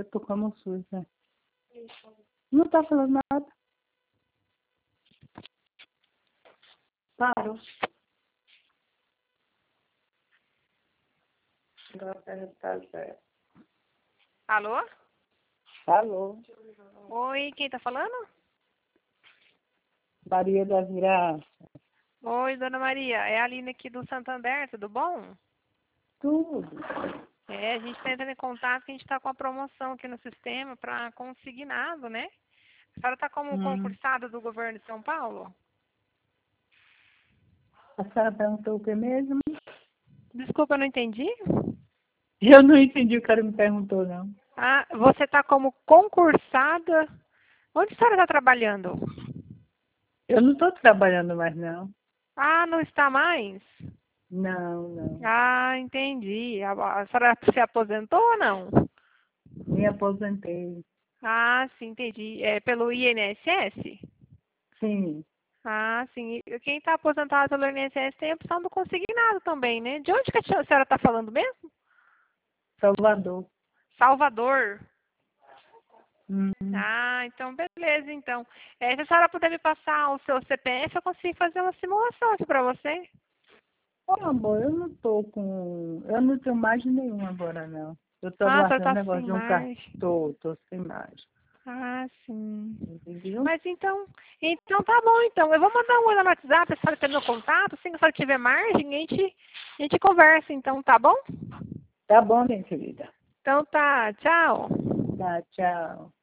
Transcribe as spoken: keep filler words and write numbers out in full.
tô como SUS, né? Não tá falando nada. Parou. Alô? Alô, Oi, quem tá falando? Maria da Viraça. Oi, dona Maria. É a Aline aqui do Santander, tudo bom? Tudo. É, a gente tá entrando em contato que a gente tá com a promoção aqui no sistema para consignado, né? A senhora tá como Hum. concursada do governo de São Paulo? A senhora perguntou o que mesmo? Desculpa, eu não entendi. Eu não entendi o que ela me perguntou, não. Ah, você tá como concursada? Onde a senhora está trabalhando? Eu não estou trabalhando mais, não. Ah, não está mais? Não, não. Ah, entendi. A, a senhora se aposentou ou não? Me aposentei. Ah, sim, entendi. É pelo I N S S? Sim, Ah, sim. E quem está aposentado pelo I N S S tem a opção do consignado também, né? De onde que a senhora está falando mesmo? Salvador. Salvador. Hum. Ah, então beleza, então. É, se a senhora puder me passar o seu C P F, eu consigo fazer uma simulação aqui para você. Ô, amor, eu não tô com... Eu não tenho margem nenhuma agora, não. Eu tô Ah, a senhora aguardando o está negócio sem de um cartão. mais. Tô, tô sem margem. Ah, sim. Entendeu? Mas então, então tá bom, então. Eu vou mandar um oi lá no WhatsApp, a senhora tem meu contato, assim que a senhora tiver margem, a gente, a gente conversa, então, tá bom? Tá bom, minha querida. Então tá, tchau. Tá, tchau.